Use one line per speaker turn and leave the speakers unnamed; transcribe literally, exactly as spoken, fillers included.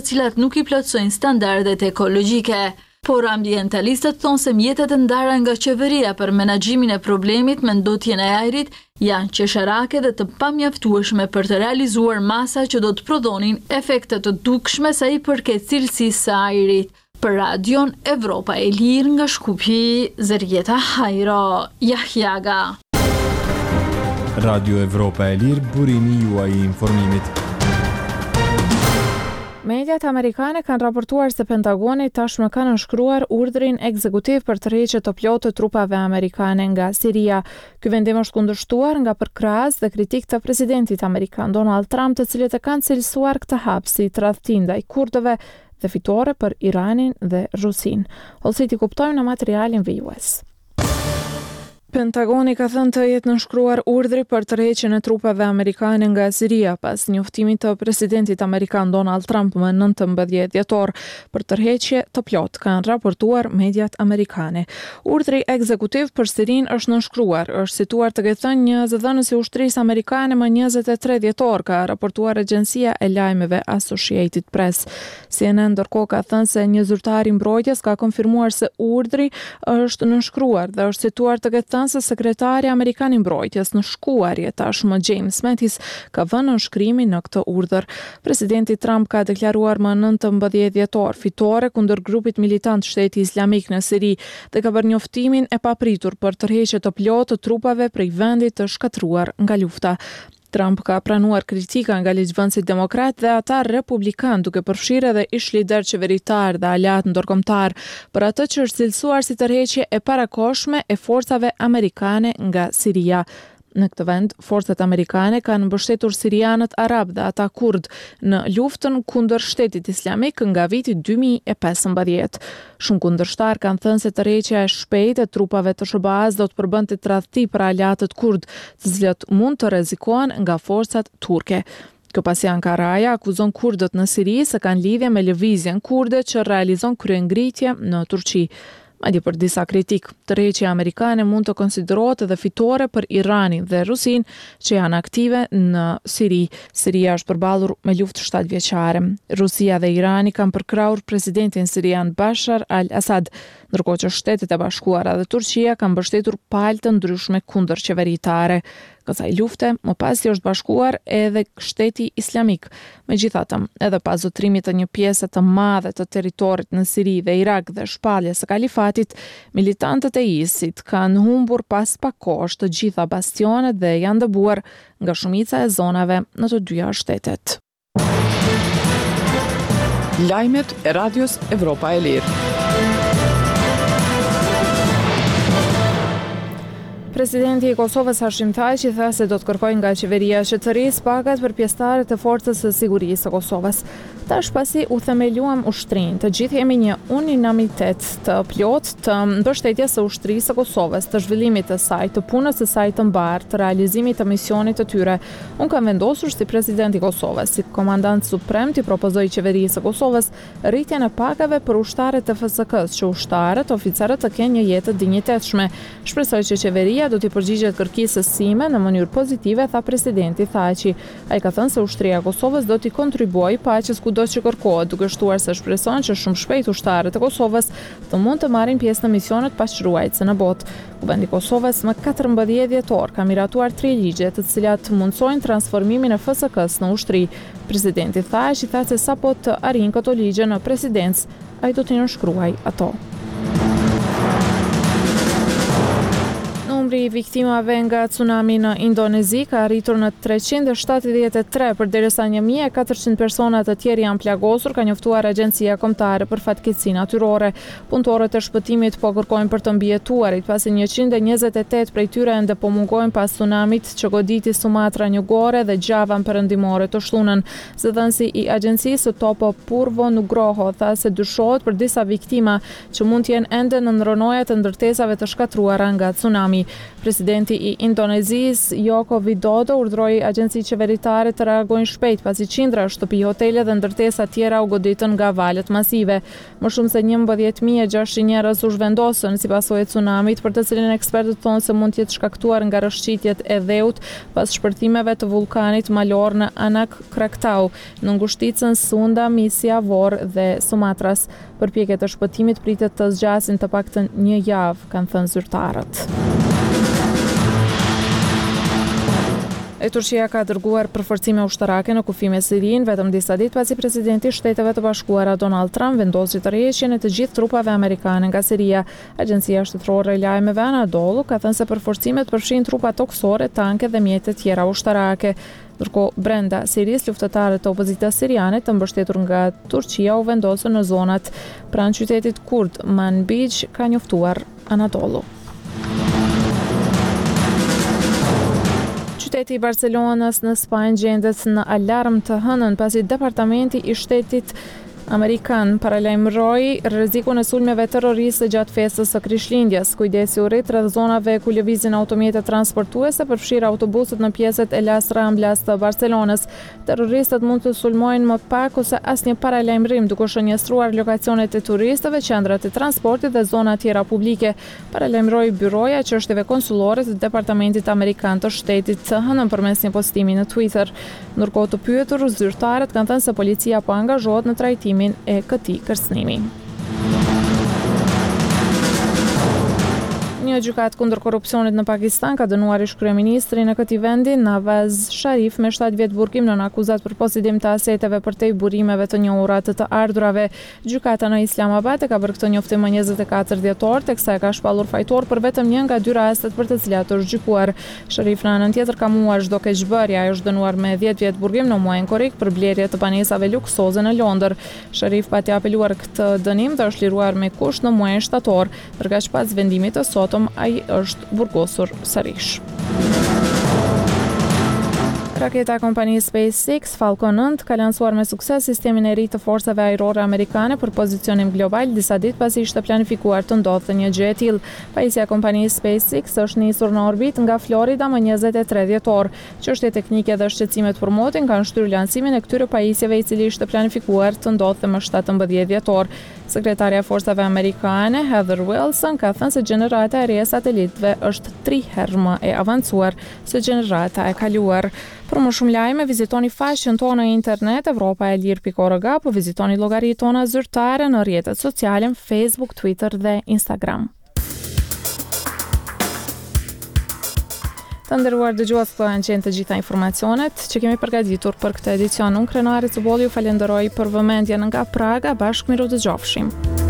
të cilat nuk i plotësojnë standardet ekologjike. Por ambientalistët thonë se mjetet e ndara nga qeveria për menaxhimin e problemit me ndotjen e ajrit janë qesharake dhe të pamjaftueshme për të realizuar masa që do të prodhonin efekte të dukshme sa i përket cilësisë së ajrit. Për Radion Evropa e Lirë nga Shkupi, Zerjeta Hajro, Jahjaga.
Radio Evropa e Lirë, burimi juaj i informimit.
Mediat amerikane kanë raportuar se Pentagoni tashmë ka nënshkruar urdhrin ekzekutiv për tërheqje të plotë të trupave amerikane nga Siria. Ky vendim është kundërshtuar nga përkrahas dhe kritik të presidentit amerikan Donald Trump, të cilët e kanë cilësuar këtë hap si tradhtim ndaj kurdëve dhe fitore për Iranin dhe Rusin. Olsiti kuptojmë në materialin vijues. Pentagoni ka thënë të jetë nënshkruar urdhri për tërheqjen e trupave amerikane nga Siria pas njoftimit të presidentit amerikan Donald Trump më nëntëmbëdhjetë dhjetor për tërheqje të plotë, kanë raportuar mediat amerikane. Urdhri ekzekutiv për Sirinë është nënshkruar, është situar të ketë thënë një zëdhënës i ushtrisë amerikane më njëzet e tre dhjetor, ka raportuar agjencia e lajmeve Associated Press. C N N ndërkohë ka thënë se një zyrtar i mbrojtjes ka konfirmuar se urdhri është nënshkruar dhe është situar të ketë se sekretari amerikan i mbrojtjes në shkuarje tashmë James Mattis ka vënë nënshkrimin në këtë urdhër. Presidenti Trump ka deklaruar më nëntëmbëdhjetë dhjetor fitore kundër grupit militant Shteti Islamik në Siri dhe ka bërë njoftimin e papritur për tërheqje të plotë të trupave prej vendit të shkatruar nga lufta. Trump ka pranuar kritika nga ligjvënësit demokrat dhe ata republikan, duke përfshirë edhe ish lider qeveritar dhe aleat ndërkombëtar për atë që është cilësuar si tërheqje e parakohshme e forcave amerikane nga Siria. Në këtë vend, forcat amerikane kanë mbështetur sirianët arab dhe ata kurd në luftën kundër Shtetit Islamik nga viti dy mijë e pesëmbëdhjetë. Shumë kundërshtar kanë thënë se tërheqja e shpejtë e trupave të S B A-s do të përbënte tradhti për aleatët kurd, të cilët mund të rrezikohen nga forcat turke. Kjo pasi Ankaraja akuzon kurdët në Siri se kanë lidhje me lëvizjen kurde që realizon kryengritje në Turqi. Madje për disa kritik, tërheqja amerikane mund të konsiderohet edhe fitore për Iranin dhe Rusin që janë aktive në Siri. Siria është përballur me luftë shtatëvjeçare. Rusia dhe Irani kanë përkrahur presidentin sirian Bashar al-Assad, ndërkohë që Shtetet e Bashkuara dhe Turqia kanë mbështetur palë të ndryshme kundër qeveritare. Kësaj lufte, më pasi është bashkuar edhe Shteti Islamik. Megjithatë, edhe pas zotrimit të një pjese të madhe të territorit në Siri dhe Irak dhe shpalljes së kalifatit, militantët e ISIS kanë humbur pas pak kohësh të gjitha bastionet dhe janë dëbuar nga shumica e zonave në të dyja shtetet.
Lajmet e Radios Evropa e Lirë.
Presidenti i Kosovës Hashim Thaçi tha se do të kërkojë nga qeveria që të rrisë pagat për pjesëtarët e forcës së sigurisë së Kosovës. Tash pasi u themeluam ushtrinë, të gjithë jemi një unanimitet të plot të mbështetjes së ushtrisë së Kosovës, të zhvillimit të saj, të punës së saj të mbarë, të realizimit të misionit të tyre. Unë kam vendosur si president i Kosovës, si komandant suprem të propozoj qeverisë së Kosovës rritjen e pagave për ushtarët e F S K-s, që ushtarët, oficerët të kenë një jetë të dinjitetshme. Shpresoj që qeveria do t'i përgjigjet kërkesës sime në mënyrë pozitive, tha presidenti Thaçi. Ai ka thënë se ushtria e Kosovës do t'i kontribuojë paqes kudo që kërkohet, duke shtuar se shpreson që shumë shpejt ushtarët e Kosovës të mund të marrin pjesë në misionet paqëruajtëse në botë. Kuvendi i Kosovës më katërmbëdhjetë dhjetor ka miratuar tre ligje të cilat mundsojnë transformimin e F S K-s në ushtri. Presidenti Thaçi tha se sapo të arrijnë këto ligje në presidencë, ai do t'i nënshkruajë ato. Numri i viktimave nga tsunami në Indonezi ka arritur në treqind e shtatëdhjetë e tre, përderisa një mijë e katërqind persona të tjerë janë plagosur, ka njoftuar Agjencia Kombëtare për Fatkeqësi Natyrore. Punëtorët e shpëtimit po kërkojnë për të mbijetuarit, pasi njëqind e njëzet e tetë prej tyre ende po mungojnë pas tsunamit që goditi Sumatra Njugore dhe Gjavan perëndimore të shtunën. Zëdhënësi i agjencisë Topo Purvo Nugroho tha se dyshohet për disa viktima që mund të jenë ende në rronoja të ndërtesave të shkatruara nga tsunami. Presidenti i Indonezisë Joko Widodo urdhëroi agjenci qeveritare të reagojnë shpejt pasi qindra shtëpi, hotele dhe ndërtesa tjera u goditën nga valet masive. Më shumë se njëmbëdhjetë mijë e gjashtëqind njerëz u zhvendosën si pasojë e tsunamit, për të cilin ekspertët thonë se mund të jetë shkaktuar nga rrëshqitjet e dheut pas shpërthimeve të vulkanit malor në Anak Krakatau, në ngushticën Sunda, Misia, Vor dhe Sumatras. Përpjekjet e shpëtimit pritet të zgjasin të paktën një javë, kanë thënë zyrtarët. E Turqia ka dërguar përforcime ushtarake në kufi me Sirinë vetëm disa ditë pasi presidenti i Shteteve të Bashkuara Donald Trump vendosi tërheqjen e të gjithë trupave amerikane nga Siria. Agjencia shtetërore e lajmeve Anadolu ka thënë se përforcimet përfshin trupa toksore, tanke dhe mjete tjera ushtarake. Ndërkohë, brenda Sirisë, luftëtarët të opozitës siriane të mbështetur nga Turqia u vendosën në zonat pranë qytetit kurd Manbij, ka njoftuar Anadolu. Qyteti i Barcelonës në Spanjë gjendet në alarm të hënën pasi departamenti i shtetit amerikan paralajmëroi rrezikun e sulmeve terroriste gjatë festës së Krishtlindjes. Kujdesi u rrit rreth zonave ku lëvizin automjete transportuese, përfshirë autobuset në pjesët e Las Ramblas të Barcelonës. Terroristët mund të sulmojnë më pak ose asnjë paralajmërim, duke shënjestruar lokacionet e turistëve, qendrat e transportit dhe zona tjera publike. Paralajmëroi Byroja e Çështjeve Konsullore të Departamentit Amerikan të Shtetit të hënën përmes një postimi në Twitter. Ndërkohë, të pyetur, zyrtarët kanë thënë se policia po angazhohet në trajtimin e këtij kërcënimi. Një gjykatë kundër korrupsionit në Pakistan ka dënuar ish-kryeministrin e këtij vendi, Nawaz Sharif, me shtatë vjet burgim nën akuzat për posidim të aseteve përtej burimeve të njohura të të ardhurave. Gjykata në Islamabad e ka bërë këtë njoftim më njëzet e katër dhjetor, teksa e ka shpallur fajtor për vetëm një nga dy rastet për të cilat është gjykuar. Sharif në anën tjetër ka muar çdo keqbërje, ai është dënuar me dhjetë vjet burgim në muajin korrik për blerje të panesave luksoze në Londër. Sharif pati apeluar këtë dënim dhe është liruar me kusht në muajin shtator, ndërkaq pas vendimit të sotëm ai është burgosur sërish. Raketa e kompanisë SpaceX Falcon nënt ka lansuar me sukses sistemin e ri të forcave ajrore amerikane për pozicionim global disa ditë pasi ishte planifikuar të ndodhte një gjë e tillë. Pajisja e kompanisë SpaceX është nisur në orbit nga Florida më njëzet e tre dhjetor. Çështje teknike dhe shqetësimet për motin kanë shtyrë lansimin e këtyre pajisjeve, i cili ishte planifikuar të ndodhte më shtatëmbëdhjetë dhjetor. Sekretarja e forcave amerikane Heather Wilson ka thënë se gjenerata e re e satelitëve është tri herë më e avancuar se gjenerata e kaluar. Për më shumë lajme, vizitoni faqen tonë në internet evropa e lir pikë org apo vizitoni llogaritë tona zyrtare në rrjetet sociale, Facebook, Twitter dhe Instagram. Të nderuar dëgjues, këto janë qenë të gjitha informacionet që kemi përgatitur për këtë edicion. Unë Krenari Cuboli ju falenderoj për vëmendjen nga Praga, bashkë miru dëgjofshim.